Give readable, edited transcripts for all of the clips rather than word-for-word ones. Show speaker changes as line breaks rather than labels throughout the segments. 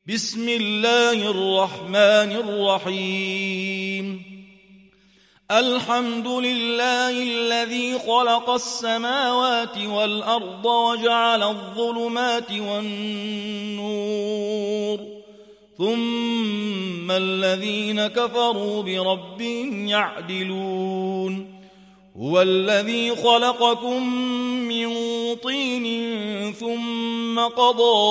بسم الله الرحمن الرحيم الحمد لله الذي خلق السماوات والأرض وجعل الظلمات والنور ثم الذين كفروا بربهم يعدلون هو الذي خلقكم من طين ثم قضى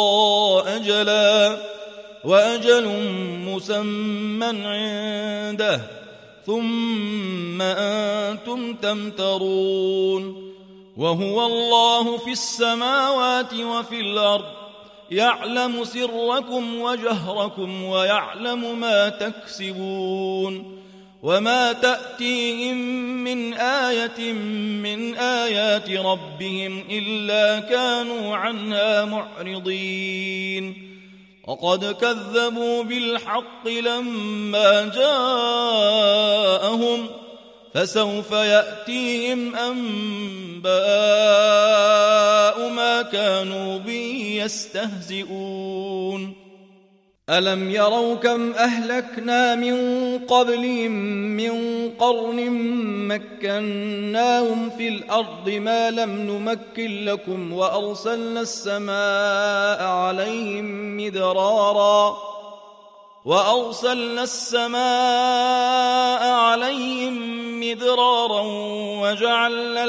أجلا وأجل مسمى عنده ثم أنتم تمترون وهو الله في السماوات وفي الأرض يعلم سركم وجهركم ويعلم ما تكسبون وما تأتيهم من آية من آيات ربهم إلا كانوا عنها معرضين وقد كذبوا بالحق لما جاءهم فسوف يأتيهم أنباء ما كانوا به يستهزئون ألم يروا كم أهلكنا من قبلهم من قرن مكناهم في الأرض ما لم نمكن لكم وأرسلنا السماء عليهم مدرارا وجعلنا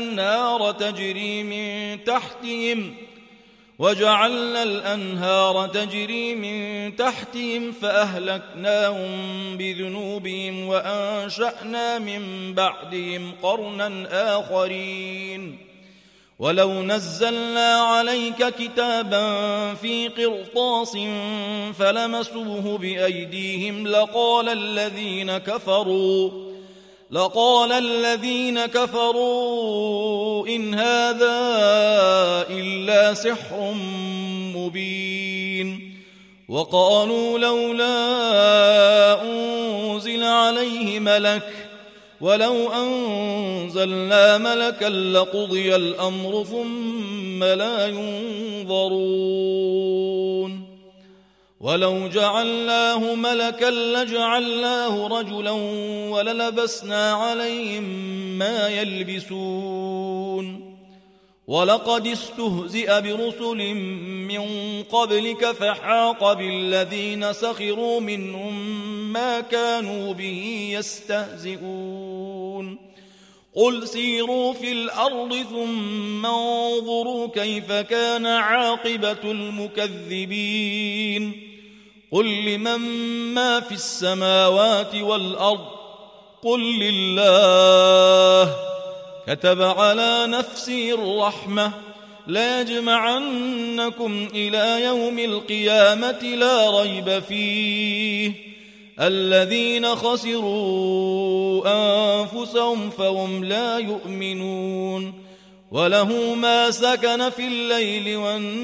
الأنهار تجري من تحتهم فأهلكناهم بذنوبهم وأنشأنا من بعدهم قرنا آخرين ولو نزلنا عليك كتابا في قرطاس فلمسوه بأيديهم لقال الذين كفروا إن هذا إلا سحر مبين وقالوا لولا أنزل عليه ملك ولو أنزلنا ملكا لقضي الأمر ثم لا ينظرون ولو جعلناه ملكا لجعلناه رجلا وللبسنا عليهم ما يلبسون ولقد استهزئ برسل من قبلك فحاق بالذين سخروا منهم ما كانوا به يستهزئون قل سيروا في الأرض ثم انظروا كيف كان عاقبة المكذبين قل لمن ما في السماوات والأرض قل لله كتب على نفسه الرحمة لا يجمعنكم إلى يوم القيامة لا ريب فيه الذين خسروا أنفسهم فهم لا يؤمنون وله ما سكن في الليل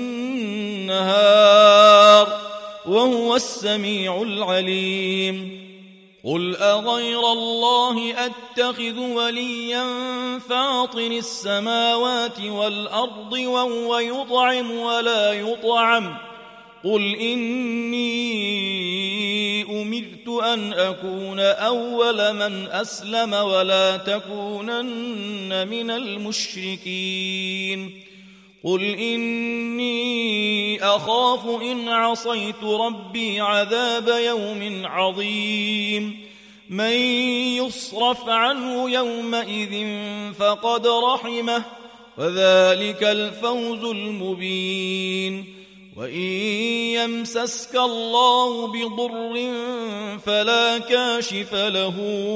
والنهار وهو السميع العليم قل أغير الله أتخذ وليا فاطر السماوات والأرض وهو يطعم ولا يطعم قل إني أمرت أن أكون أول من أسلم ولا تكونن من المشركين قل إني أخاف إن عصيت ربي عذاب يوم عظيم من يصرف عنه يومئذ فقد رحمه وذلك الفوز المبين وإن يمسسك الله بضر فلا كاشف له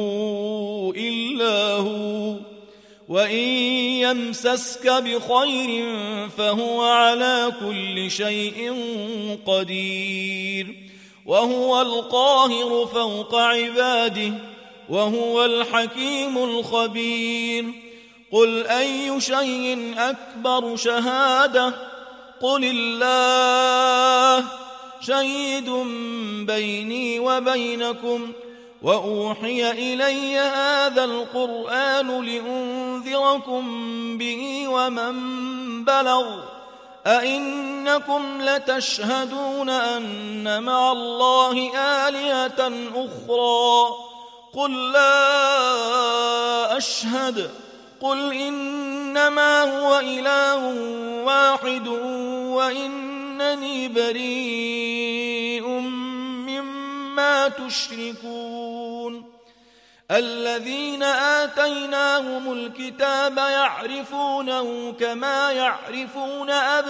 إلا هو وإن يمسسك بخير فهو على كل شيء قدير وهو القاهر فوق عباده وهو الحكيم الخبير قل أي شيء أكبر شهادة قل الله شهيد بيني وبينكم وأوحي إلي هذا القرآن لأنذركم به ومن بلغ أئنكم لتشهدون أن مع الله آلهة أخرى قل لا أشهد قل إنما هو إله واحد وإنني بريء مما تشركون الذين آتيناهم الكتاب يعرفونه كما يعرفون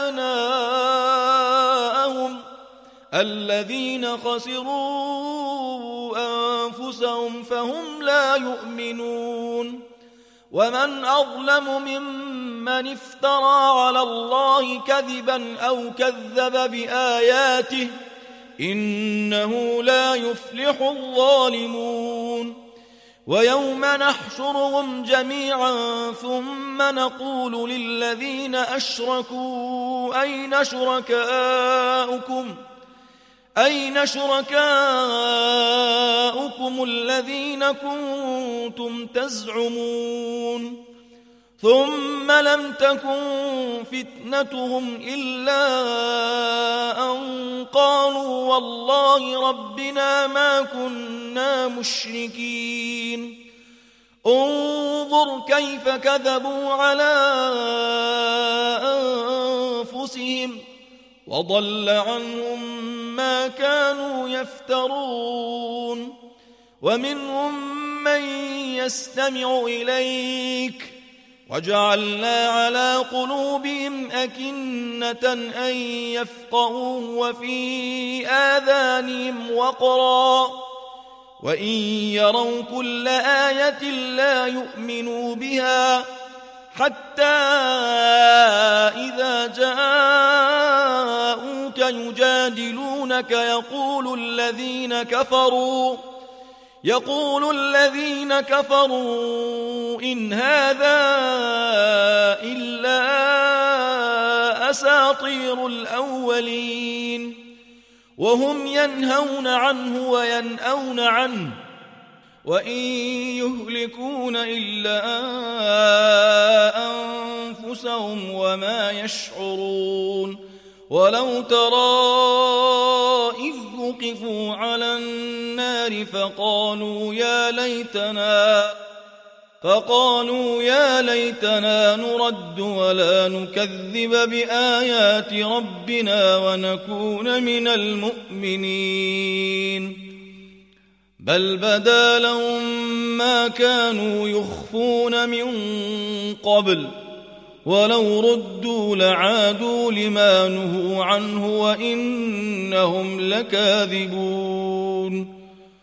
أبناءهم الذين خسروا أنفسهم فهم لا يؤمنون ومن أظلم ممن افترى على الله كذبا أو كذب بآياته إنه لا يفلح الظالمون ويوم نحشرهم جميعا ثم نقول للذين أشركوا أين شركاؤكم الذين كنتم تزعمون ثم لم تكن فتنتهم إلا أن قالوا والله ربنا ما كنا مشركين انظر كيف كذبوا على أنفسهم وضل عنهم ما كانوا يفترون ومنهم من يستمع إليك وجعلنا على قلوبهم أكنة أن يفقهوه وفي آذانهم وقرا وإن يروا كل آية لا يؤمنوا بها حتى إذا جاءوك يجادلونك يقول الذين كفروا إن هذا إلا أساطير الأولين وهم ينهون عنه وينأون عنه وإن يهلكون إلا أنفسهم وما يشعرون ولو ترى إذ وقفوا على النار فقالوا يا ليتنا نرد ولا نكذب بآيات ربنا ونكون من المؤمنين بل بدا لهم ما كانوا يخفون من قبل ولو ردوا لعادوا لما نهوا عنه وإنهم لكاذبون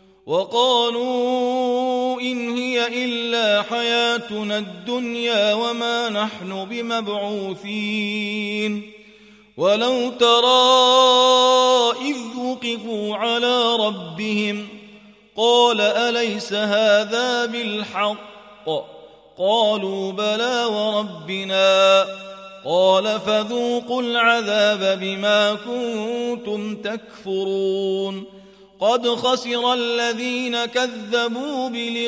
وقالوا إن هي إلا حياتنا الدنيا وما نحن بمبعوثين ولو ترى إذ وقفوا على ربهم قال أليس هذا بالحق قالوا بلى وربنا قال فذوقوا العذاب بما كنتم تكفرون قد خسر الذين كذبوا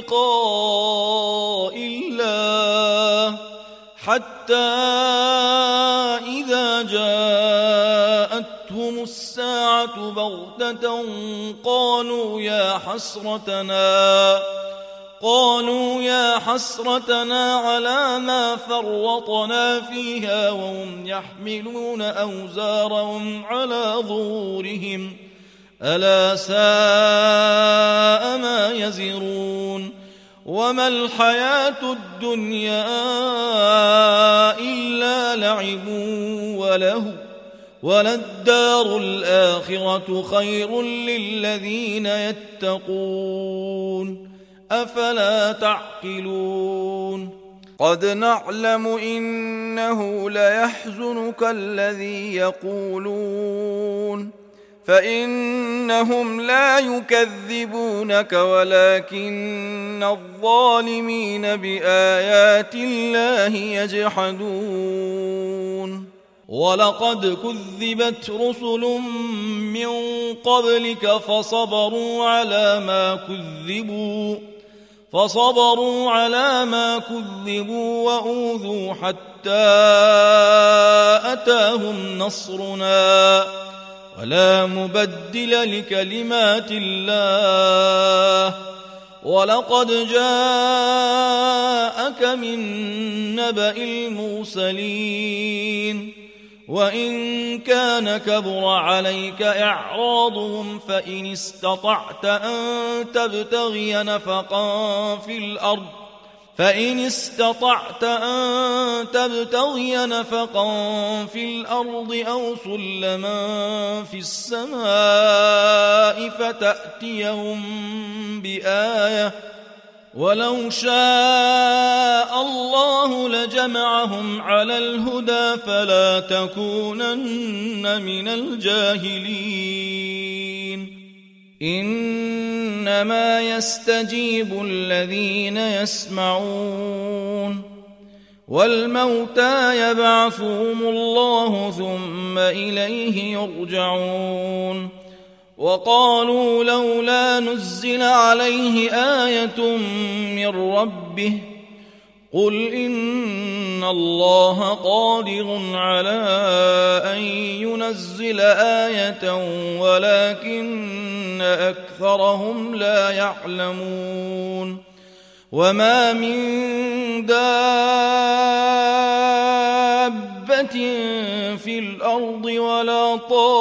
بلقاء الله حتى إذا جاءتهم الساعة بغتة قالوا يا حسرتنا على ما فرطنا فيها وهم يحملون أوزارهم على ظهورهم ألا ساء ما يزرون وما الحياة الدنيا إلا لعب وله وللدار الآخرة خير للذين يتقون أفلا تعقلون قد نعلم إنه ليحزنك الذي يقولون فإنهم لا يكذبونك ولكن الظالمين بآيات الله يجحدون ولقد كذبت رسل من قبلك فصبروا على ما كذبوا فصبروا على ما كذبوا وأوذوا حتى أتاهم نصرنا ولا مبدل لكلمات الله ولقد جاءك من نبأ المرسلين وإن كان كبر عليك إعراضهم فإن استطعت أن تبتغي نفقا في الأرض أو سلما في السماء فتأتيهم بآية ولو شاء الله لجمعهم على الهدى فلا تكونن من الجاهلين إنما يستجيب الذين يسمعون والموتى يبعثهم الله ثم إليه يرجعون وقالوا لولا نزل عليه آية من ربه قل إن الله قادر على أن ينزل آية ولكن أكثرهم لا يعلمون وما من دابة في الأرض ولا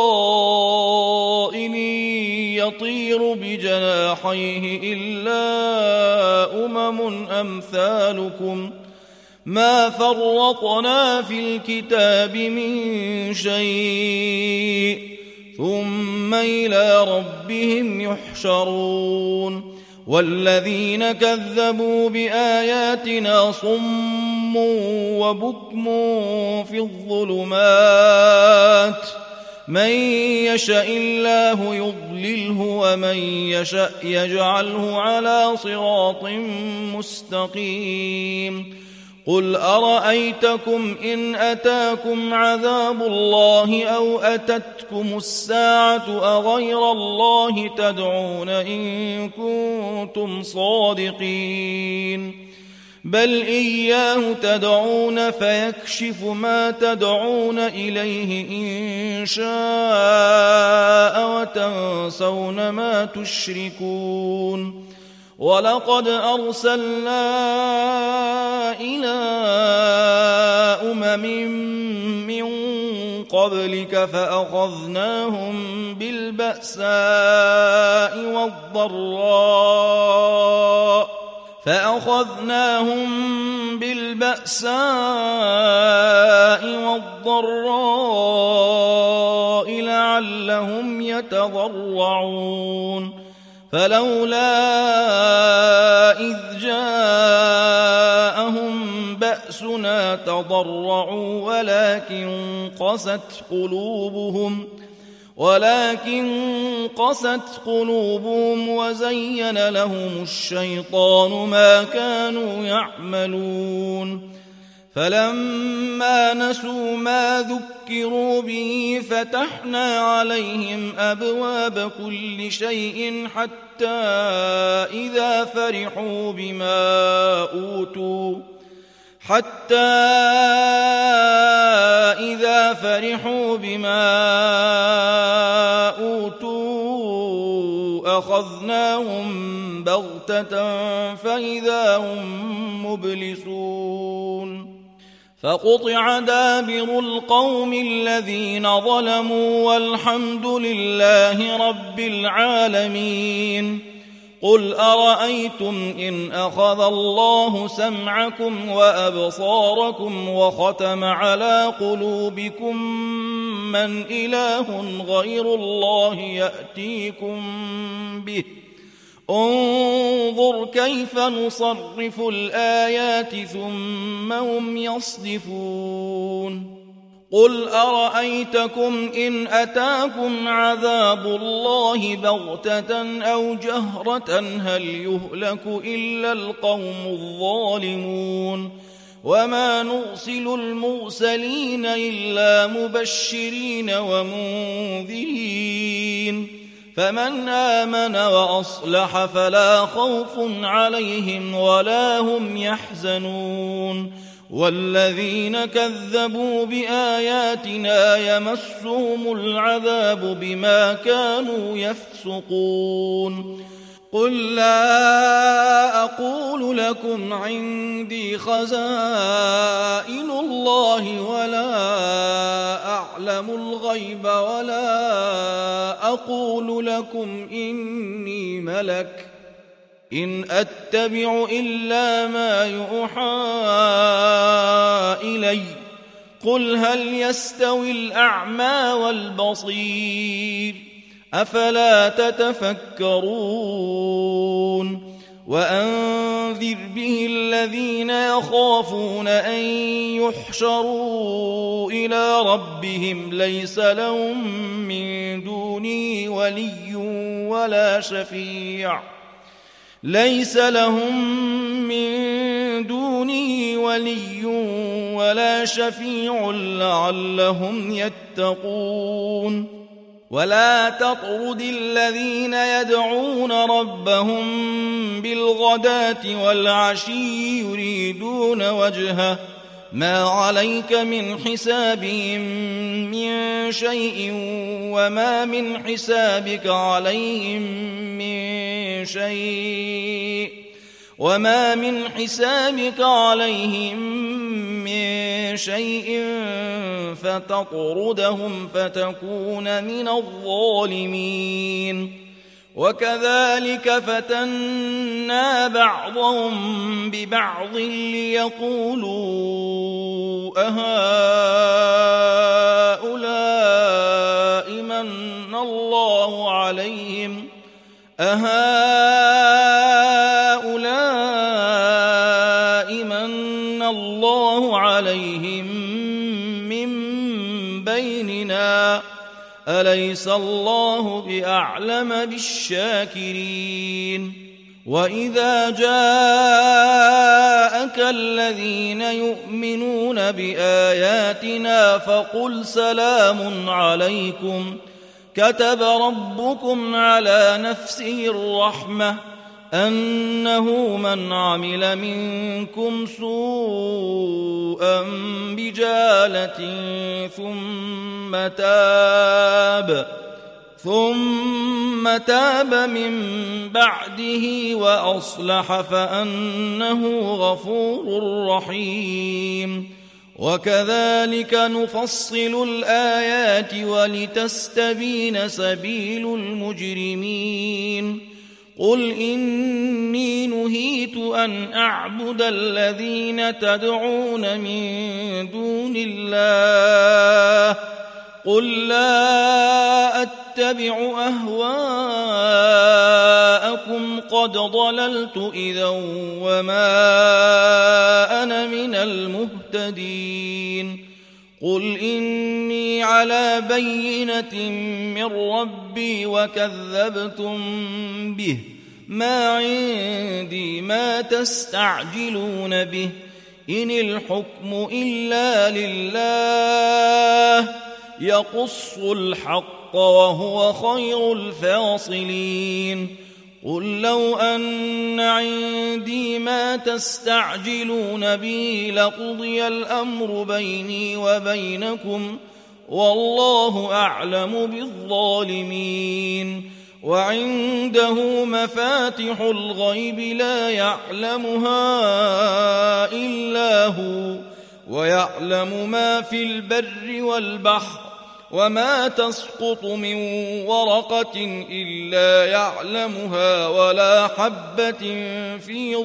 طائر يطير بجناحيه إلا أمم أمثالكم ما فرطنا في الكتاب من شيء ثم إلى ربهم يحشرون والذين كذبوا بآياتنا صم وبكم في الظلمات من يشاء الله يضلله ومن يشاء يجعله على صراط مستقيم قل أرأيتكم إن أتاكم عذاب الله أو أتتكم الساعة أغير الله تدعون إن كنتم صادقين بل إياه تدعون فيكشف ما تدعون إليه إن شاء وتنسون ما تشركون ولقد أرسلنا إلى أمم من قبلك فأخذناهم بالبأساء والضراء لعلهم يتضرعون فلولا إذ جاءهم بأسنا تضرعوا ولكن قست قلوبهم وزين لهم الشيطان ما كانوا يعملون فلما نسوا ما ذكروا به فتحنا عليهم أبواب كل شيء حتى إذا فرحوا بما أوتوا أخذناهم بغتة فإذا هم مبلسون فقطع دابر القوم الذين ظلموا والحمد لله رب العالمين قل أرأيتم إن أخذ الله سمعكم وأبصاركم وختم على قلوبكم من إله غير الله يأتيكم به انظر كيف نصرف الآيات ثم هم يصدفون قل أرأيتكم إن أتاكم عذاب الله بغتة أو جهرة هل يهلك إلا القوم الظالمون وما نرسل المرسلين إلا مبشرين ومنذرين فمن آمن وأصلح فلا خوف عليهم ولا هم يحزنون والذين كذبوا بآياتنا يمسهم العذاب بما كانوا يفسقون قل لا أقول لكم عندي خزائن الله ولا أعلم الغيب ولا أقول لكم إني ملك إن أتبع إلا ما يوحى إلي قل هل يستوي الأعمى والبصير أفلا تتفكرون وأنذر به الذين يخافون أن يحشروا إلى ربهم ليس لهم من دونه ولي ولا شفيع لعلهم يتقون ولا تطرد الذين يدعون ربهم بالغداة والعشي يريدون وجهه ما عليك من حسابهم من شيء وما من حسابك عليهم من شيء فتطردهم فتكون من الظالمين وكذلك فتنا بعضهم ببعض ليقولوا أهؤلاء من الله عليهم من بيننا أليس الله بأعلم بالشاكرين وإذا جاءك الذين يؤمنون بآياتنا فقل سلام عليكم كتب ربكم على نفسه الرحمة أنه من عمل منكم سوءا بجهالة ثم تاب من بعده وأصلح فأنه غفور رحيم وكذلك نفصل الآيات ولتستبين سبيل المجرمين قل إني نهيت أن أعبد الذين تدعون من دون الله قل لا أتبع أهواءكم قد ضللت إذا وما أنا من المهتدين قل إني على بينة من ربي وكذبتم به ما عندي ما تستعجلون به إن الحكم إلا لله يقص الحق وهو خير الفاصلين قل لو أن عندي ما تستعجلون به لقضي الأمر بيني وبينكم والله أعلم بالظالمين وعنده مفاتح الغيب لا يعلمها إلا هو ويعلم ما في البر والبحر وما تسقط من ورقة إلا يعلمها ولا حبة في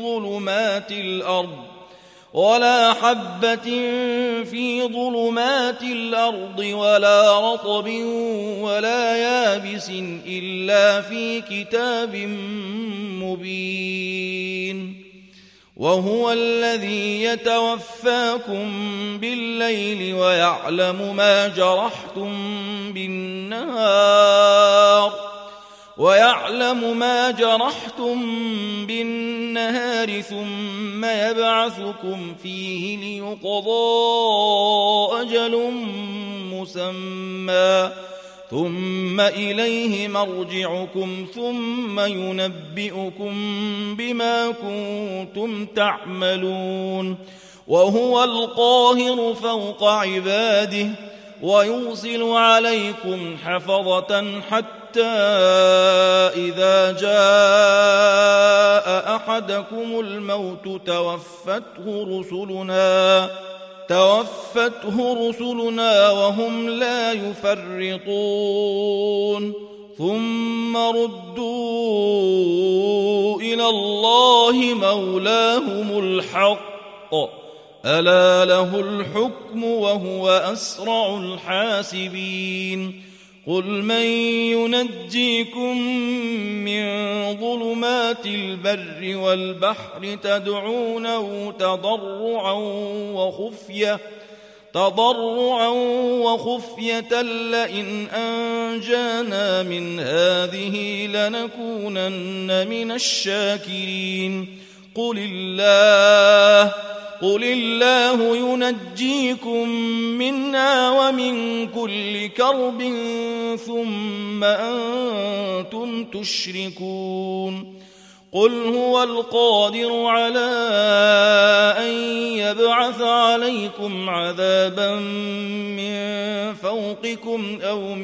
ظلمات الأرض ولا رطب ولا يابس إلا في كتاب مبين وهو الذي يتوفاكم بالليل ويعلم ما جرحتم بالنهار ثم يبعثكم فيه ليقضى أجل مسمى ثم إليه مرجعكم ثم ينبئكم بما كنتم تعملون وهو القاهر فوق عباده ويرسل عليكم حفظة حتى إذا جاء أحدكم الموت توفته رسلنا وهم لا يفرطون ثم ردوا إلى الله مولاهم الحق ألا له الحكم وهو أسرع الحاسبين قل من ينجيكم من ظلمات البر والبحر تدعونه تضرعا وخفية لئن أنجانا من هذه لنكونن من الشاكرين قل الله ينجيكم منها ومن كل كرب ثم أنتم تشركون قل هو القادر على أن يبعث عليكم عذابا من فوقكم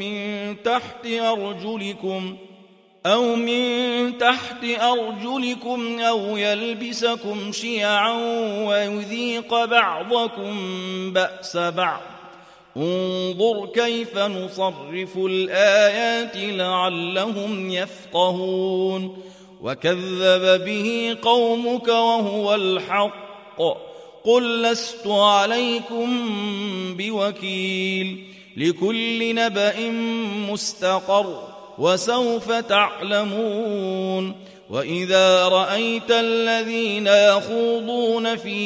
أو من تحت أرجلكم أو يلبسكم شيعا ويذيق بعضكم بأس بعض انظر كيف نصرف الآيات لعلهم يفقهون وكذب به قومك وهو الحق قل لست عليكم بوكيل لكل نبأ مستقر وسوف تعلمون وإذا رأيت الذين يخوضون في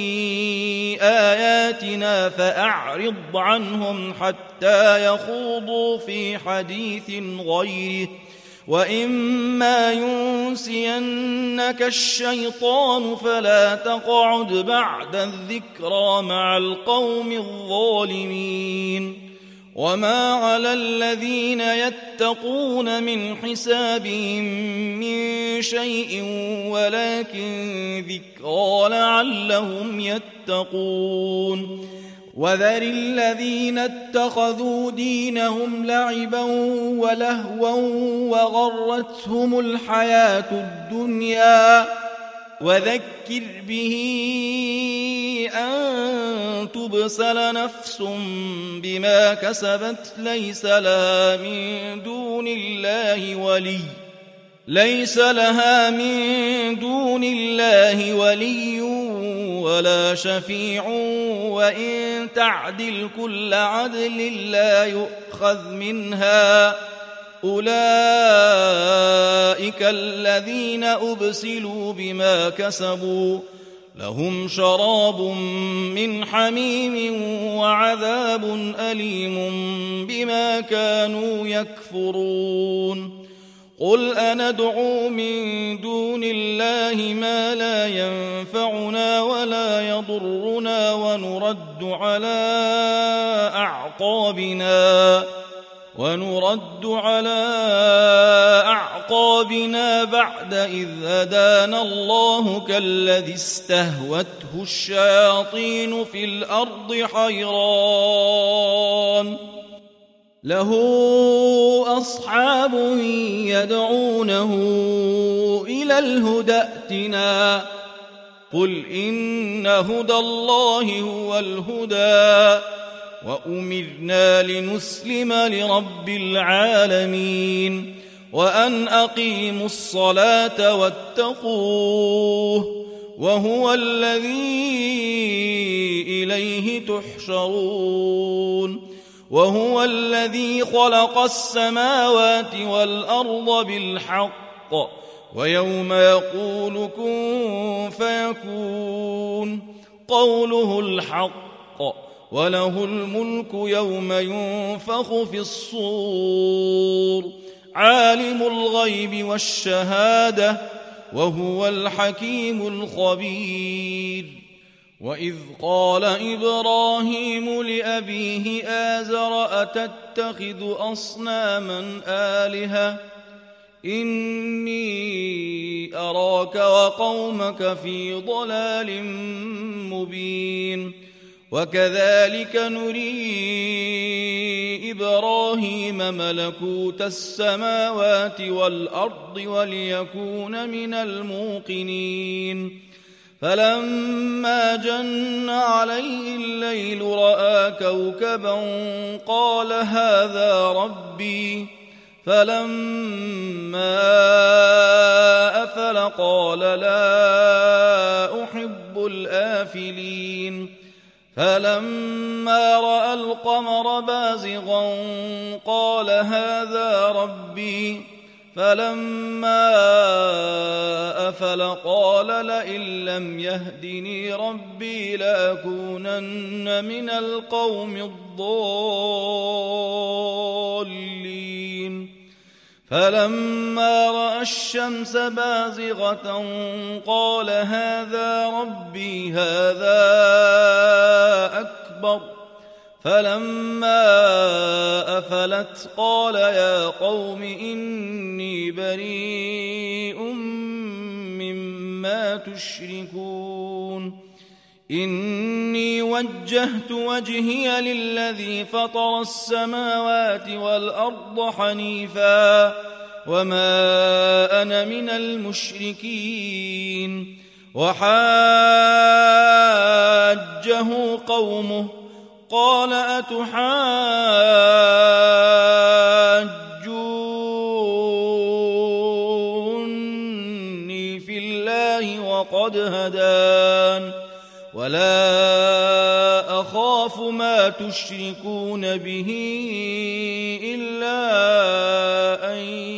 آياتنا فأعرض عنهم حتى يخوضوا في حديث غيره وإما ينسينك الشيطان فلا تقعد بعد الذكرى مع القوم الظالمين وما على الذين يتقون من حسابهم من شيء ولكن ذكرى لعلهم يتقون وذر الذين اتخذوا دينهم لعبا ولهوا وغرتهم الحياة الدنيا وذكر به أن تبسل نفس بما كسبت ليس لها من دون الله ولي ولا شفيع وإن تعدل كل عدل لا يؤخذ منها أولئك الذين أبسلوا بما كسبوا لهم شراب من حميم وعذاب أليم بما كانوا يكفرون قل أندعو من دون الله ما لا ينفعنا ولا يضرنا ونرد على أعقابنا بعد إذ هدانا الله كالذي استهوته الشياطين في الأرض حيران له أصحاب يدعونه إلى الهدى ائتنا قل إن هدى الله هو الهدى وأمرنا لنسلم لرب العالمين وأن أقيموا الصلاة واتقوه وهو الذي إليه تحشرون وهو الذي خلق السماوات والأرض بالحق ويوم يقول كن فيكون قوله الحق وله الملك يوم ينفخ في الصور عالم الغيب والشهادة وهو الحكيم الخبير وإذ قال إبراهيم لأبيه آزر أتتخذ أصناما آلهة إني أراك وقومك في ضلال مبين وكذلك نري إبراهيم ملكوت السماوات والأرض وليكون من الموقنين فلما جن عليه الليل رأى كوكبا قال هذا ربي فلما أفل قال لا أحب الآفلين فلما رأى القمر بازغا قال هذا ربي فلما أفل قال لئن لم يهدني ربي لأكونن من القوم الضالين فلما رأى الشمس بازغة قال هذا ربي هذا أكبر فلما أفلت قال يا قوم إني بريء مما تشركون إني وجهت وجهي للذي فطر السماوات والأرض حنيفا وما أنا من المشركين وحاجه قومه قال أتحاجوني في الله وقد هدان ولا أخاف ما تشركون به إلا أن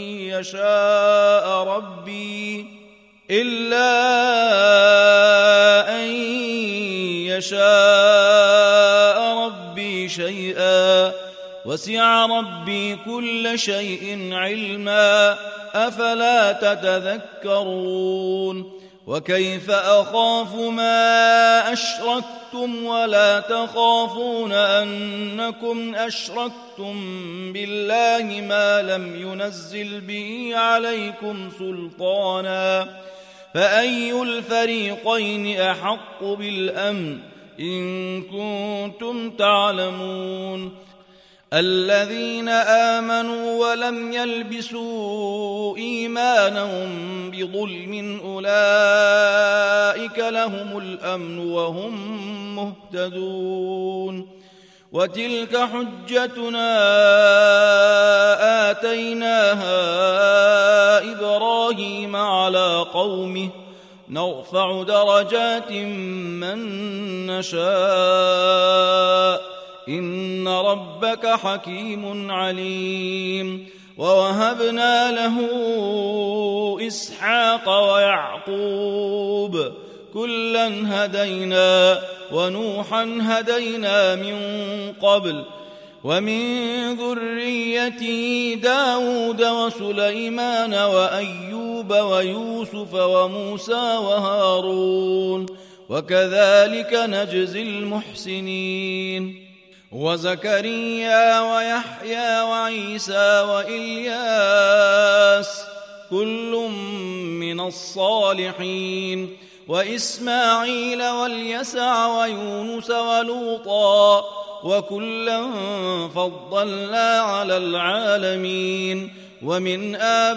يشاء ربي شيئا وسع ربي كل شيء علما أفلا تتذكرون وكيف أخاف ما أشركتم ولا تخافون أنكم أشركتم بالله ما لم ينزل به عليكم سلطانا فأي الفريقين أحق بالأمن إن كنتم تعلمون الذين آمنوا ولم يلبسوا إيمانهم بظلم أولئك لهم الأمن وهم مهتدون وتلك حجتنا آتيناها إبراهيم على قومه نرفع درجات من نشاء إن ربك حكيم عليم ووهبنا له إسحاق ويعقوب كلا هدينا ونوحا هدينا من قبل ومن ذريته داود وسليمان وأيوب ويوسف وموسى وهارون وكذلك نجزي المحسنين وزكريا ويحيى وعيسى وإلياس كل من الصالحين وإسماعيل واليسع ويونس ولوطا وكلا فضلنا على العالمين ومن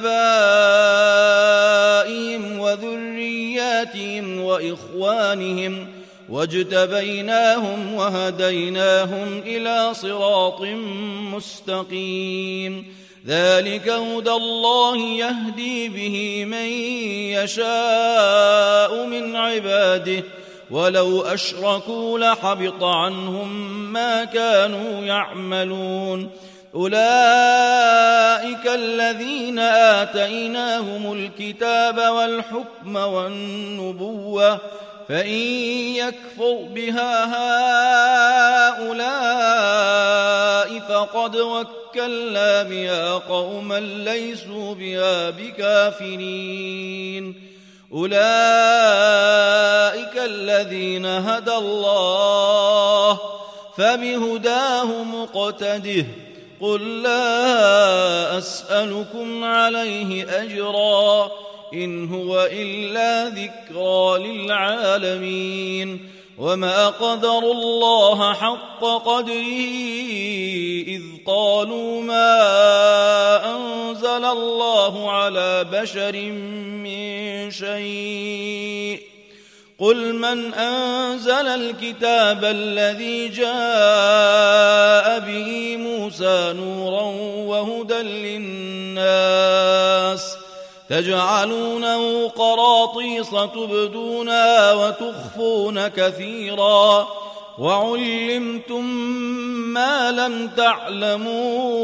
آبائهم وذرياتهم وإخوانهم واجتبيناهم وهديناهم إلى صراط مستقيم ذلك هدى الله يهدي به من يشاء من عباده ولو أشركوا لحبط عنهم ما كانوا يعملون أولئك الذين آتيناهم الكتاب والحكم والنبوة فإن يكفر بها هؤلاء فقد وكلنا بها قوما ليسوا بها بكافرين أولئك الذين هدى الله فبهداه مقتده قل لا أسألكم عليه أجرا إن هو إلا ذكرى للعالمين وما قدروا الله حق قدره إذ قالوا ما أنزل الله على بشر من شيء قل من أنزل الكتاب الذي جاء به موسى نورا وهدى للناس تجعلونه قراطيس تبدونها وتخفون كثيرا وعلمتم ما لم تعلموا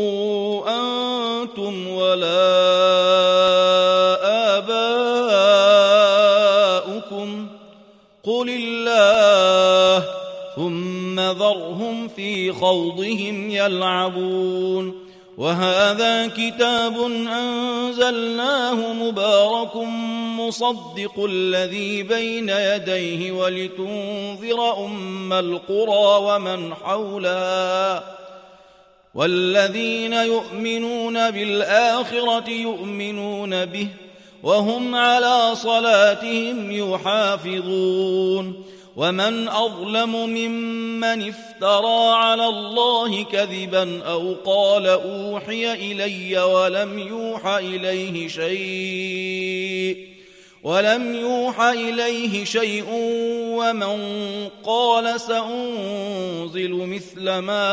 أنتم ولا آباؤكم قل الله ثم ذرهم في خوضهم يلعبون وهذا كتاب أنزلناه مبارك مصدق الذي بين يديه ولتنذر أم القرى ومن حولها والذين يؤمنون بالآخرة يؤمنون به وهم على صلاتهم يحافظون ومن أظلم ممن افترى على الله كذبا أو قال أوحي إلي ولم يوحى إليه شيء ومن قال سأنزل مثل ما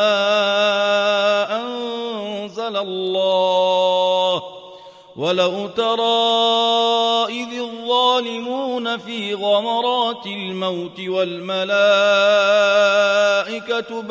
أنزل الله ولو ترى إذ الظالمون في غمرات الموت والملائكة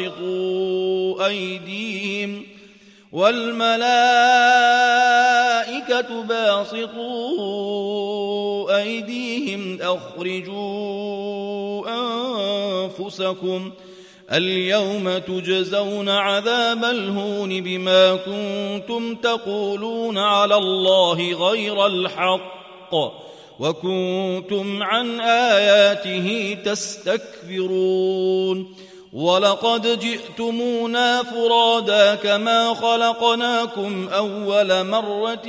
باسطوا أيديهم أخرجوا أنفسكم اليوم تجزون عذاب الهون بما كنتم تقولون على الله غير الحق وكنتم عن آياته تستكبرون ولقد جئتمونا فرادا كما خلقناكم أول مرة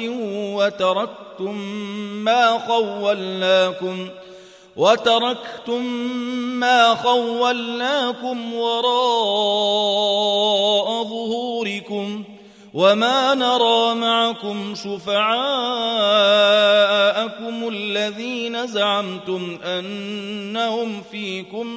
وتركتم ما خولناكم وراء ظهوركم وما نرى معكم شفعاءكم الذين زعمتم أنهم فيكم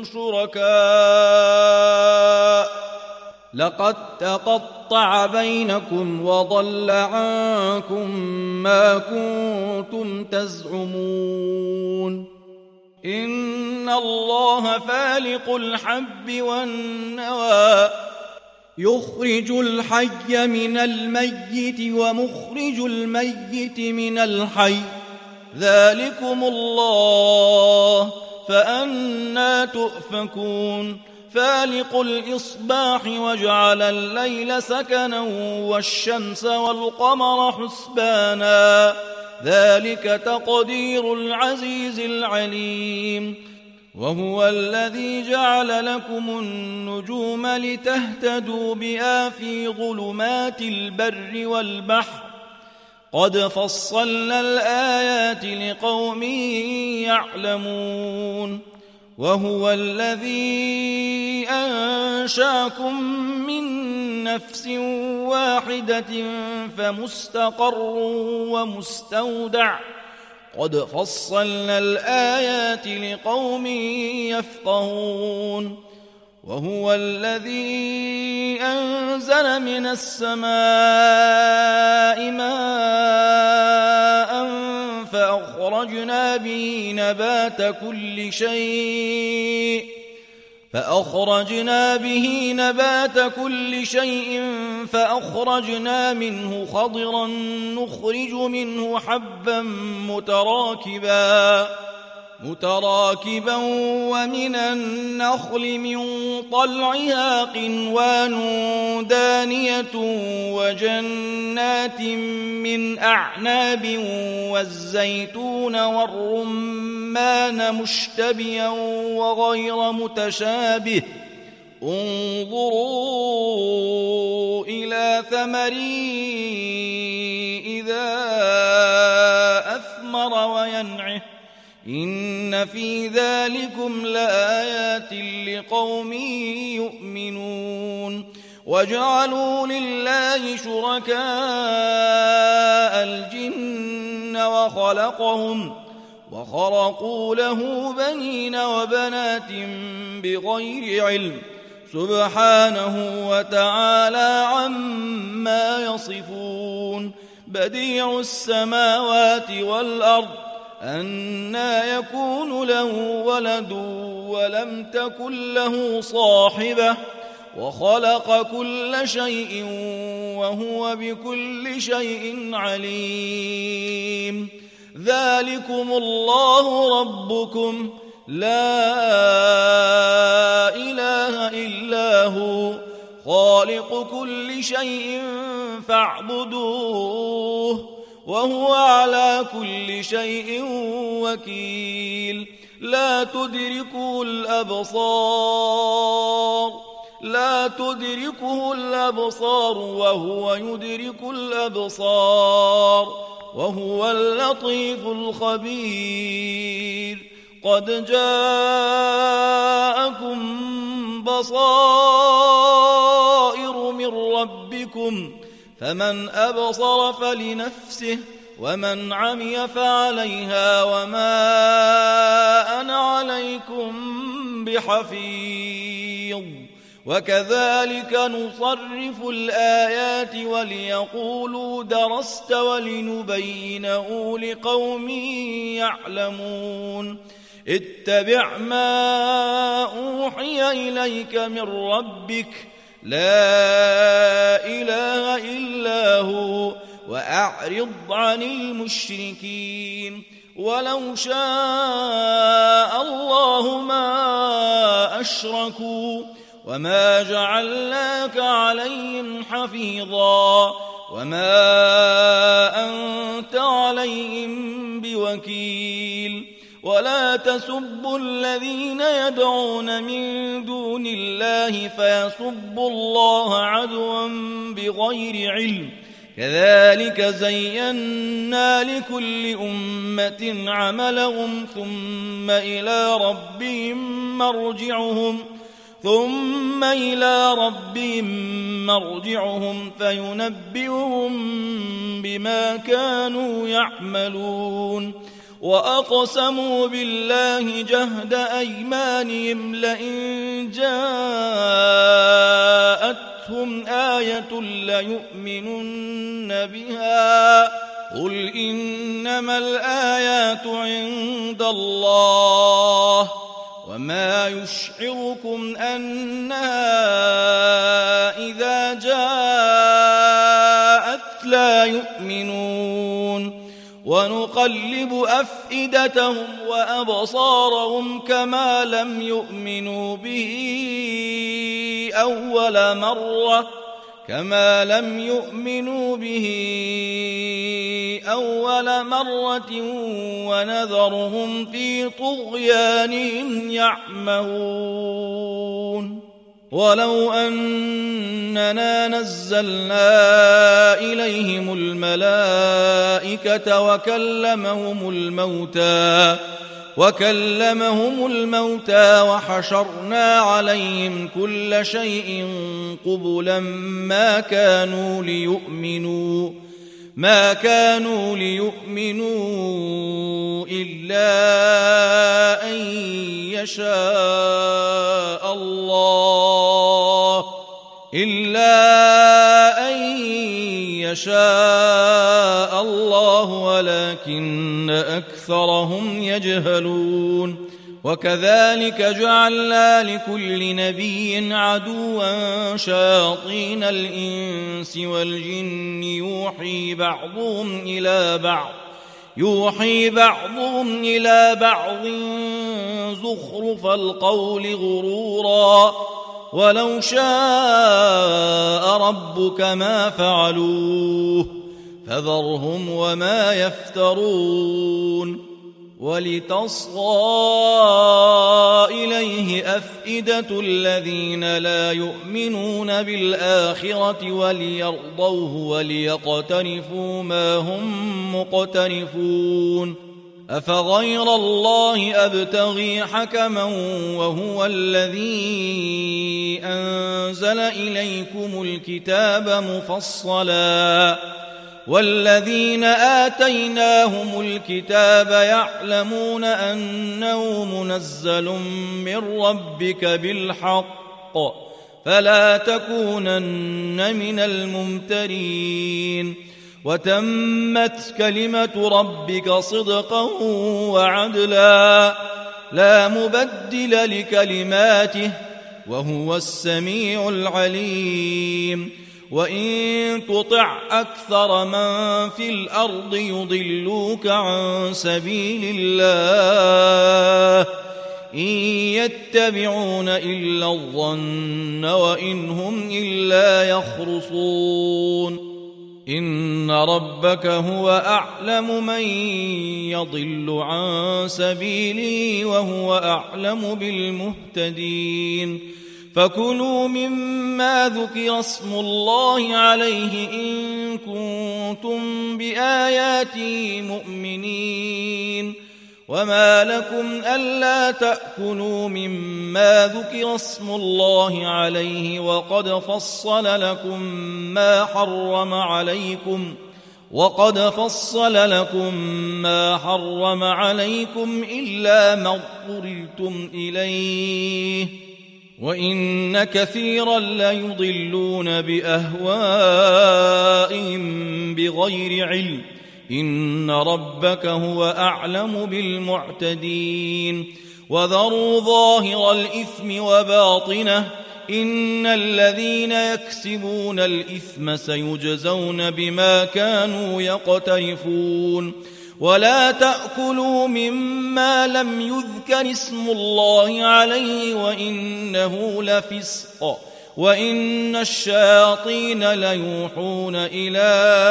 شركاء لقد تقطع بينكم وضل عنكم ما كنتم تزعمون إن الله فالق الحب والنوى يخرج الحي من الميت ومخرج الميت من الحي ذلكم الله فأنى تؤفكون فالق الإصباح وجعل الليل سكنا والشمس والقمر حسبانا ذلك تقدير العزيز العليم وهو الذي جعل لكم النجوم لتهتدوا بها في ظلمات البر والبحر قد فصلنا الآيات لقوم يعلمون وهو الذي أنشاكم من نفس واحدة فمستقر ومستودع قد فصلنا الآيات لقوم يفقهون وهو الذي أنزل من السماء ماء فأخرجنا به نبات كل شيء فأخرجنا منه خضرا نخرج منه حبا متراكبا ومن النخل من طلعها قنوان دانية وجنات من أعناب والزيتون والرمان مشتبيا وغير متشابه انظروا إلى ثمره إذا أثمر وينعه إن في ذلكم لآيات لقوم يؤمنون وجعلوا لله شركاء الجن وخرقوا له بنين وبنات بغير علم سبحانه وتعالى عما يصفون بديع السماوات والأرض أنى يكون له ولد ولم تكن له صاحبة وخلق كل شيء وهو بكل شيء عليم ذلكم الله ربكم لا إله إلا هو خالق كل شيء فاعبدوه وهو على كل شيء وكيل لا تدركه الأبصار وهو يدرك الأبصار وهو اللطيف الخبير قد جاءكم بصائر من ربكم فمن أبصر فلنفسه ومن عمي فعليها وما أنا عليكم بحفيظ وكذلك نصرف الآيات وليقولوا درست ولنبينه لقوم يعلمون اتبع ما أوحي إليك من ربك لا إله إلا هو وأعرض عن المشركين ولو شاء الله ما أشركوا وما جعلناك عليهم حفيظا وما أنت عليهم بوكيل ولا تسبوا الذين يدعون من دون الله فيسبوا الله عدوا بغير علم كذلك زينا لكل أمة عملهم ثم إلى ربهم مرجعهم فينبئهم بما كانوا يعملون وأقسموا بالله جهد أيمانهم لئن جاءتهم آية ليؤمنن بها قل إنما الآيات عند الله وما يشعركم أنها إذا جاءت لا يؤمنون ونقلب أفئدتهم وأبصارهم كما لم يؤمنوا به أول مرة ونذرهم في طغيانهم يعمهون ولو أننا نزلنا إليهم الملائكة وكلمهم الموتى وحشرنا عليهم كل شيء قبلا ما كانوا ليؤمنوا إلا أن يشاء الله ولكن أكثرهم يجهلون وكذلك جعلنا لكل نبي عدوا شياطين الإنس والجن يوحي بعضهم إلى بعض زخرف القول غرورا ولو شاء ربك ما فعلوه فذرهم وما يفترون ولتصغى إليه أفئدة الذين لا يؤمنون بالآخرة وليرضوه وليقترفوا ما هم مقترفون أفغير الله أبتغي حكما وهو الذي أنزل إليكم الكتاب مفصلا والذين آتيناهم الكتاب يعلمون أنه منزل من ربك بالحق فلا تكونن من الممترين وتمت كلمة ربك صدقا وعدلا لا مبدل لكلماته وهو السميع العليم وإن تطع أكثر من في الأرض يضلوك عن سبيل الله إن يتبعون إلا الظن وإن هم إلا يخرصون إن ربك هو أعلم من يضل عن سبيله وهو أعلم بالمهتدين فكلوا مما ذكر اسم الله عليه إن كنتم بآياته مؤمنين وما لكم ألا تأكلوا مما ذكر اسم الله عليه وقد فصل لكم ما حرم عليكم إلا ما اضطررتم إليه وإن كثيرا ليضلون بأهوائهم بغير علم إن ربك هو أعلم بالمعتدين وذروا ظاهر الإثم وباطنه إن الذين يكسبون الإثم سيجزون بما كانوا يقترفون ولا تأكلوا مما لم يذكر اسم الله عليه وإنه لفسق وإن الشياطين ليوحون إلى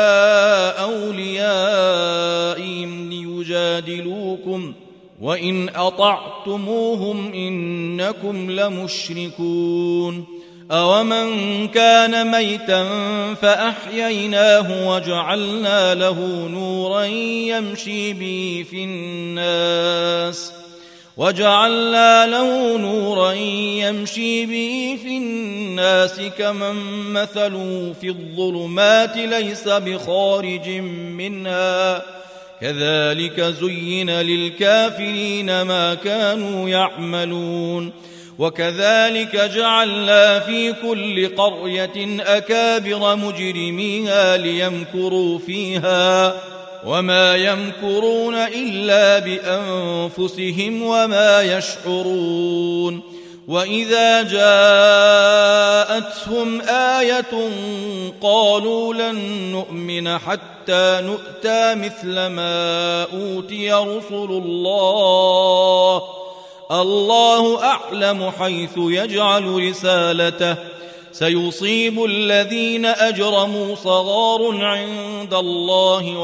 أوليائهم ليجادلوكم وإن أطعتموهم إنكم لمشركون أومن كان ميتا فأحييناه وجعلنا له نورا يمشي به في الناس كمن مثله في الظلمات ليس بخارج منها كذلك زين للكافرين ما كانوا يعملون وكذلك جعلنا في كل قرية أكابر مجرميها ليمكروا فيها وما يمكرون إلا بأنفسهم وما يشعرون وإذا جاءتهم آية قالوا لن نؤمن حتى نؤتى مثل ما أوتي رسل الله أعلم حيث يجعل رسالته سيصيب الذين أجرموا صغار عند الله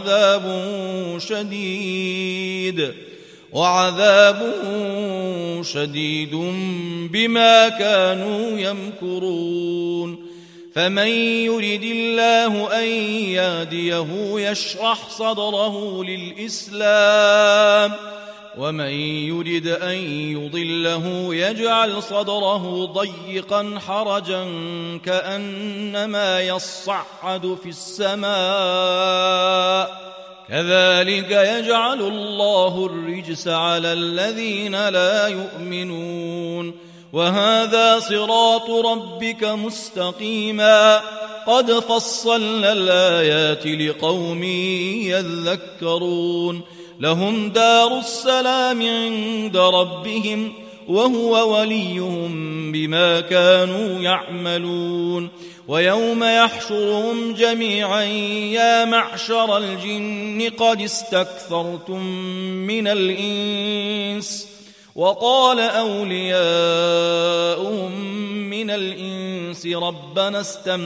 وعذاب شديد بما كانوا يمكرون فمن يرد الله أن يهديه يشرح صدره للإسلام ومن يرد أن يضله يجعل صدره ضيقا حرجا كأنما يصعد في السماء كذلك يجعل الله الرجس على الذين لا يؤمنون وهذا صراط ربك مستقيما قد فصلنا الآيات لقوم يذكرون لهم دار السلام عند ربهم وهو وليهم بما كانوا يعملون ويوم يحشرهم جميعا يا معشر الجن قد استكثرتم من الإنس وقال أولياؤهم من الإنس ربنا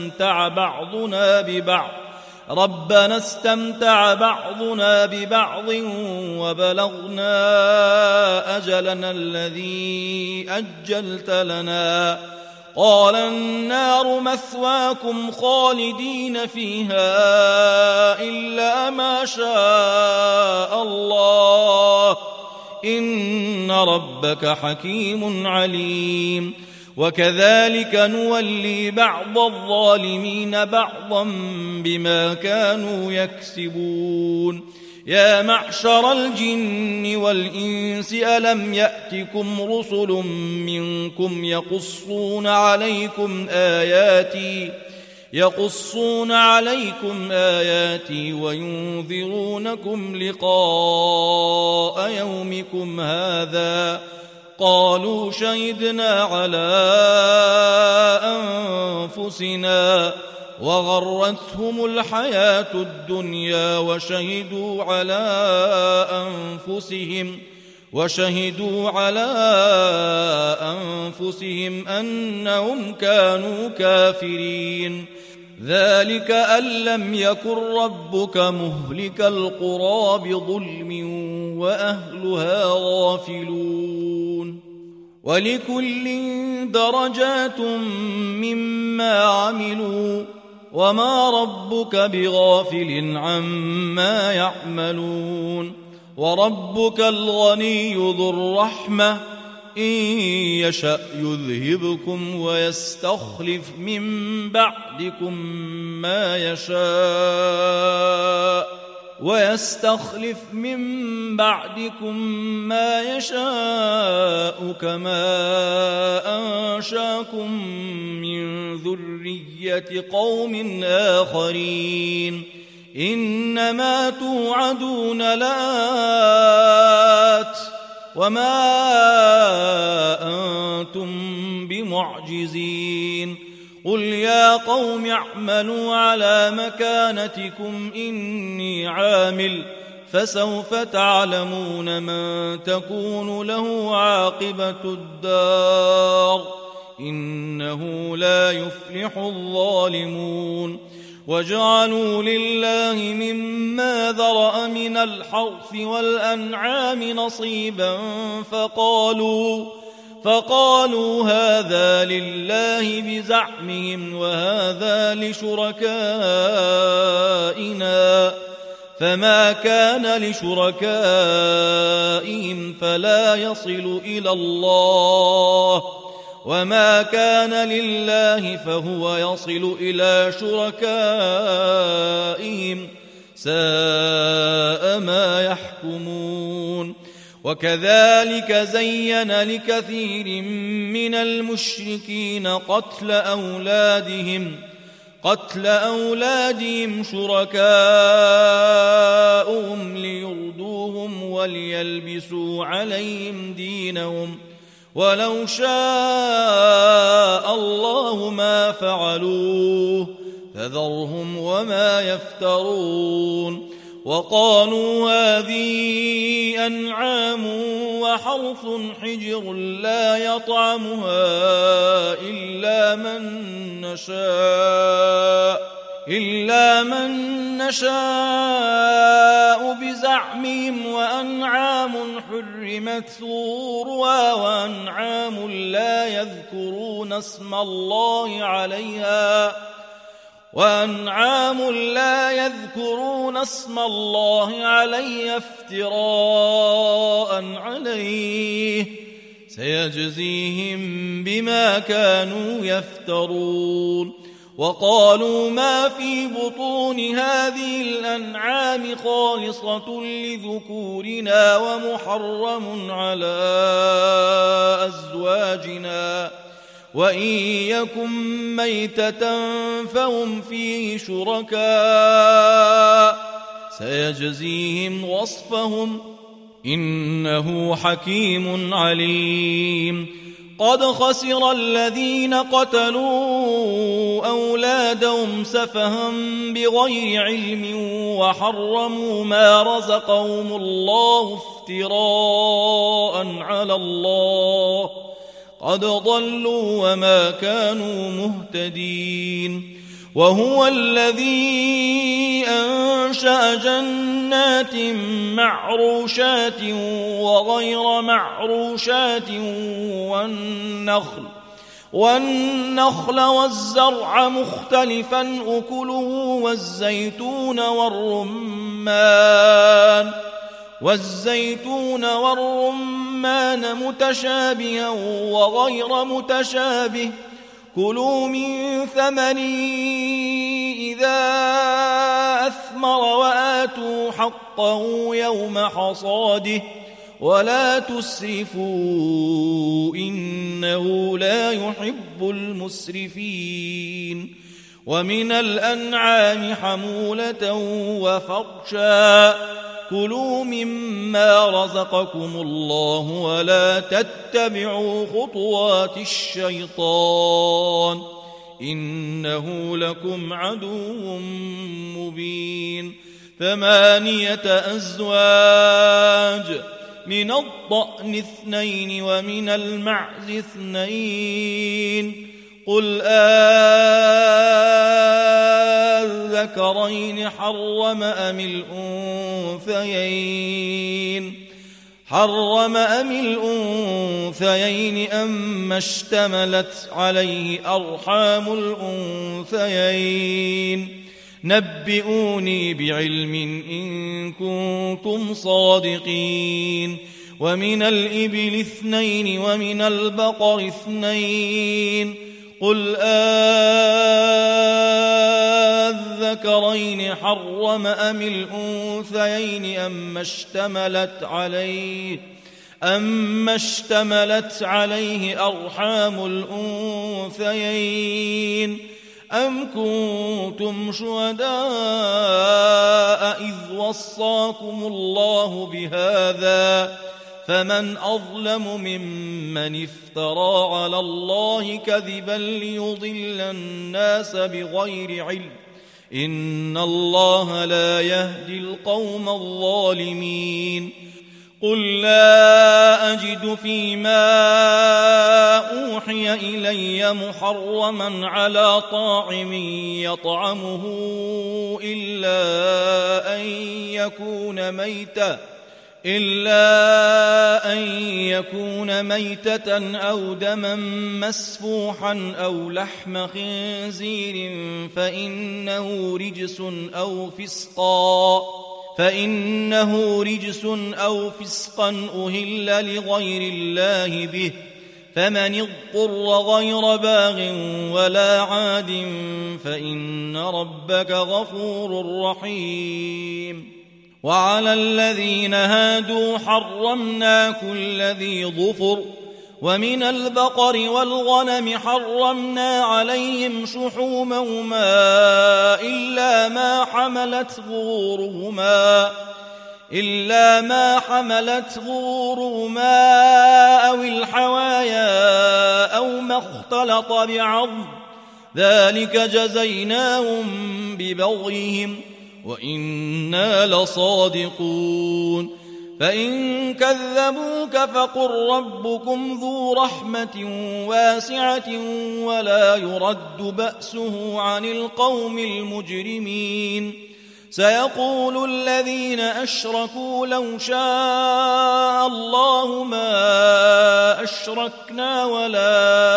استمتع بعضنا ببعض وبلغنا أجلنا الذي أجلت لنا قال النار مثواكم خالدين فيها إلا ما شاء الله إن ربك حكيم عليم وكذلك نولي بعض الظالمين بعضا بما كانوا يكسبون يا معشر الجن والإنس ألم يأتكم رسل منكم يقصون عليكم آياتي وينذرونكم لقاء يومكم هذا قالوا شهدنا على أنفسنا وغرتهم الحياة الدنيا وشهدوا على أنفسهم أنهم كانوا كافرين ذلك أن لم يكن ربك مهلك القرى بظلم وأهلها غافلون ولكل درجات مما عملوا وما ربك بغافل عما يعملون وربك الغني ذو الرحمة إن يشأ يذهبكم ويستخلف من بعدكم ما يشاء كما أنشاكم من ذرية قوم آخرين إنما توعدون لآت وما أنتم بمعجزين قل يا قوم اعملوا على مكانتكم إني عامل فسوف تعلمون من تكون له عاقبة الدار إنه لا يفلح الظالمون وجعلوا لله مما ذرأ من الحرث والأنعام نصيبا فقالوا هذا لله بزعمهم وهذا لشركائنا فما كان لشركائهم فلا يصل إلى الله وما كان لله فهو يصل إلى شركائهم ساء ما يحكمون وكذلك زين لكثير من المشركين قتل أولادهم شركاؤهم ليردوهم وليلبسوا عليهم دينهم ولو شاء الله ما فعلوه فذرهم وما يفترون وقالوا هذه أنعام وحرث حجر لا يطعمها إلا من نشاء بزعمهم وأنعام حرمت ظهورها وأنعام لا يذكرون اسم الله عليه افتراء عليه سيجزيهم بما كانوا يفترون وقالوا ما في بطون هذه الأنعام خالصة لذكورنا ومحرم على أزواجنا وإن يكن ميتة فهم فيه شركاء سيجزيهم وصفهم إنه حكيم عليم قد خسر الذين قتلوا أولادهم سفها بغير علم وحرموا ما رزقهم الله افتراء على الله قد ضلوا وما كانوا مهتدين. وهو الذي أنشأ جنات معروشات وغير معروشات والنخل والزرع مختلفا أكله والزيتون والرمان متشابها وغير متشابه كلوا من ثمره إذا أثمر وآتوا حقه يوم حصاده ولا تسرفوا إنه لا يحب المسرفين. ومن الأنعام حمولة وفرشا كلوا مما رزقكم الله ولا تتبعوا خطوات الشيطان إنه لكم عدو مبين. 8 أزواج من الضأن 2 ومن المعز 2 قل الذكرين حرم أم الأنثيين أما اشتملت عليه أرحام الأنثيين نبئوني بعلم إن كنتم صادقين. ومن الإبل 2 ومن البقر 2 قل الذكرين حرم أم الأنثيين أما اشتملت عليه أرحام الأنثيين أم كنتم شهداء إذ وصاكم الله بهذا فمن أظلم ممن افترى على الله كذبا ليضل الناس بغير علم إن الله لا يهدي القوم الظالمين. قل لا أجد فيما أوحي إلي محرما على طاعم يطعمه إلا أن يكون ميتة أو دما مسفوحا أو لحم خنزير فإنه رجس أو فسقا أهل لغير الله به فمن اضطر غير باغ ولا عاد فإن ربك غفور رحيم. وعلى الذين هادوا حرمنا كل ذي ظفر ومن البقر والغنم حرمنا عليهم شحومهما إلا ما حملت ظهورهما أو الحوايا أو ما اختلط بعظم ذلك جزيناهم ببغيهم وإنا لصادقون. فإن كذبوك فقل ربكم ذو رحمة واسعة ولا يرد بأسه عن القوم المجرمين. سيقول الذين أشركوا لو شاء الله ما أشركنا ولا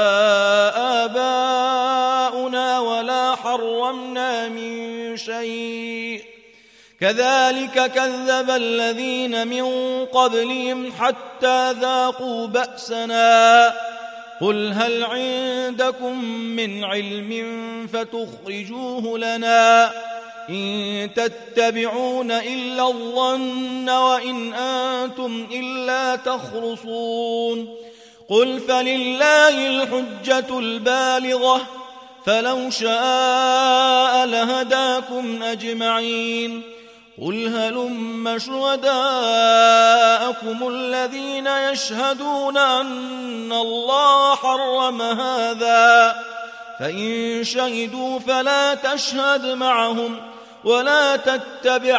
آباؤنا ولا حرمنا من شيء كذلك كذب الذين من قبلهم حتى ذاقوا بأسنا. قل هل عندكم من علم فتخرجوه لنا إن تتبعون إلا الظن وإن أنتم إلا تخرصون. قل فلله الحجة البالغة فلو شاء لهداكم أجمعين. قل هلم شهداءكم الذين يشهدون أن الله حرم هذا، فإن شهدوا فلا تشهد معهم ولا تتبع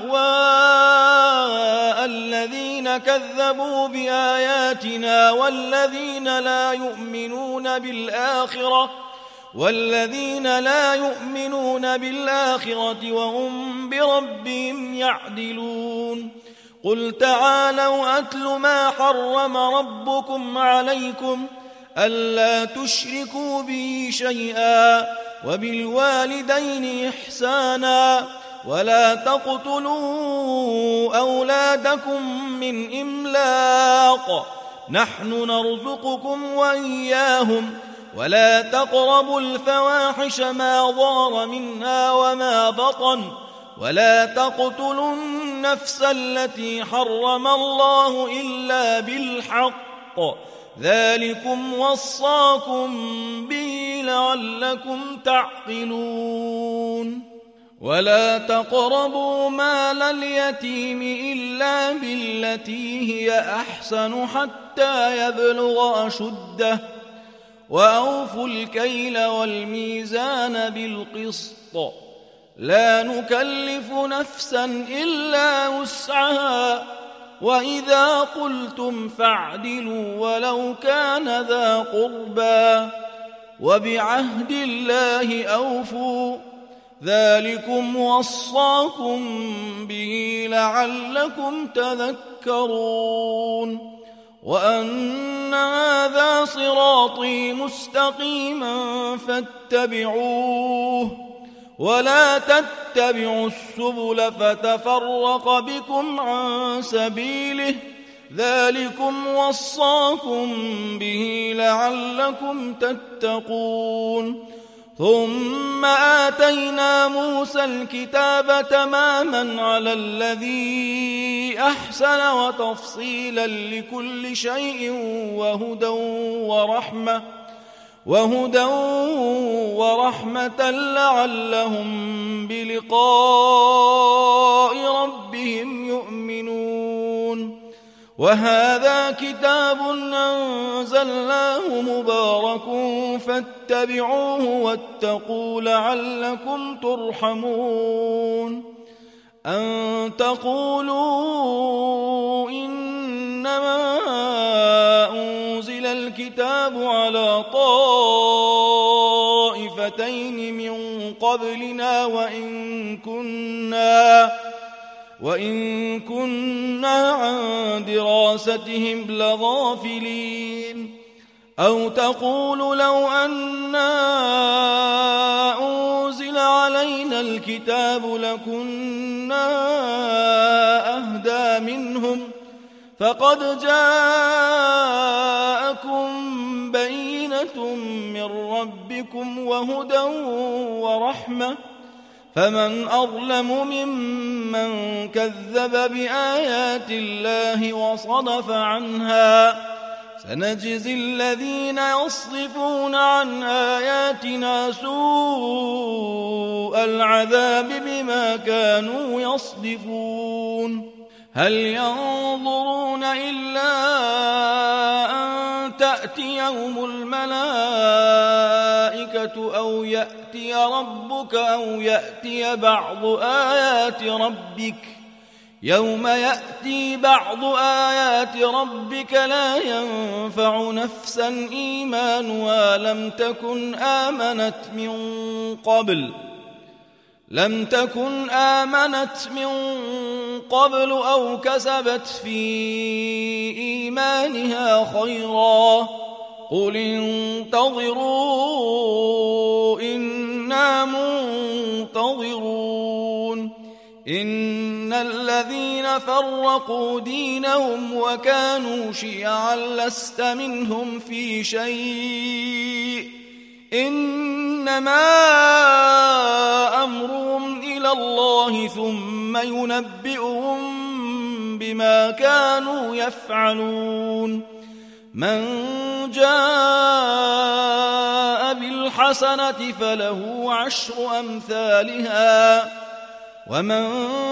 أهواء الذين كذبوا بآياتنا والذين لا يؤمنون بالآخرة وهم بربهم يعدلون. قل تعالوا أتل ما حرم ربكم عليكم ألا تشركوا به شيئا وبالوالدين إحسانا ولا تقتلوا أولادكم من إملاق نحن نرزقكم وإياهم ولا تقربوا الفواحش ما ظهر منها وما بطن ولا تقتلوا النفس التي حرم الله إلا بالحق ذلكم وصاكم به لعلكم تعقلون. ولا تقربوا مال اليتيم إلا بالتي هي أحسن حتى يبلغ أشده وأوفوا الكيل والميزان بالقسط لا نكلف نفسا إلا وسعها وإذا قلتم فاعدلوا ولو كان ذا قربى وبعهد الله أوفوا ذلكم وصاكم به لعلكم تذكرون. وأن هذا صراطي مستقيما فاتبعوه ولا تتبعوا السبل فتفرق بكم عن سبيله ذلكم وصاكم به لعلكم تتقون. ثم آتينا موسى الكتاب تماما على الذي أحسن وتفصيلا لكل شيء وهدى ورحمة لعلهم بلقاء ربهم يؤمنون. وهذا كتاب أنزلناه مبارك فاتبعوه واتقوا لعلكم ترحمون. أن تقولوا إنما أنزل الكتاب على طائفتين من قبلنا وإن كنا عن دراستهم لغافلين. أو تقول لو أنا أنزل علينا الكتاب لكنا أهدى منهم فقد جاءكم بينة من ربكم وهدى ورحمة فمن أظلم ممن كذب بآيات الله وصدف عنها سنجزي الذين يصدفون عن آياتنا سوء العذاب بما كانوا يصدفون. هل ينظرون إلا أن تأتيهم الملائكة أو يأتي ربك أو يأتي بعض آيات ربك يوم يأتي بعض آيات ربك لا ينفع نفسا إيمانها لم تكن آمنت من قبل أو كسبت في إيمانها خيرا قل انتظروا إنا منتظرون. إن الذين فرقوا دينهم وكانوا شيعا لست منهم في شيء إنما أمرهم إلى الله ثم ينبئهم بما كانوا يفعلون. من جاء بالحسنة فله 10 أمثالها ومن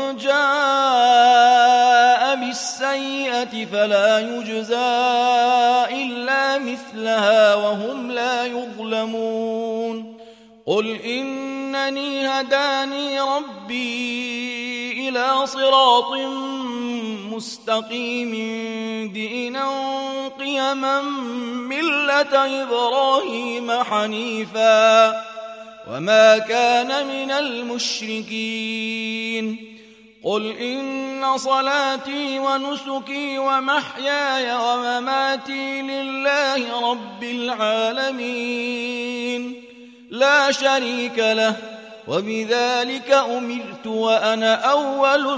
جاء بالسيئة فلا يجزى إلا مثلها وهم لا يظلمون قل إنني هداني ربي إلى صراط مستقيم دينا قيما ملة إبراهيم حنيفا وما كان من المشركين قل إن صلاتي ونسكي ومحياي ومماتي لله رب العالمين لا شريك له وبذلك أمرت وأنا أول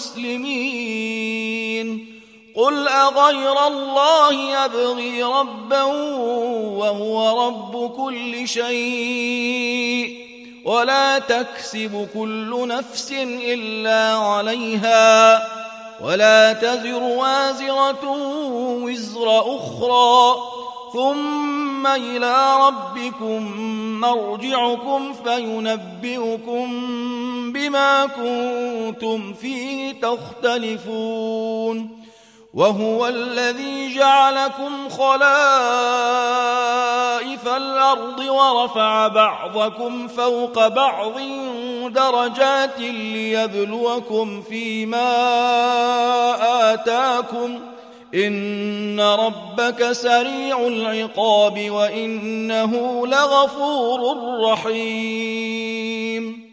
المسلمين قل أغير الله يبغي ربا وهو رب كل شيء ولا تكسب كل نفس إلا عليها ولا تزر وازرة وزر أخرى ثم إلى ربكم مرجعكم فينبئكم بما كنتم فيه تختلفون وهو الذي جعلكم خلائف الأرض ورفع بعضكم فوق بعض درجات ليبلوكم فيما آتاكم إن ربك سريع العقاب وإنه لغفور رحيم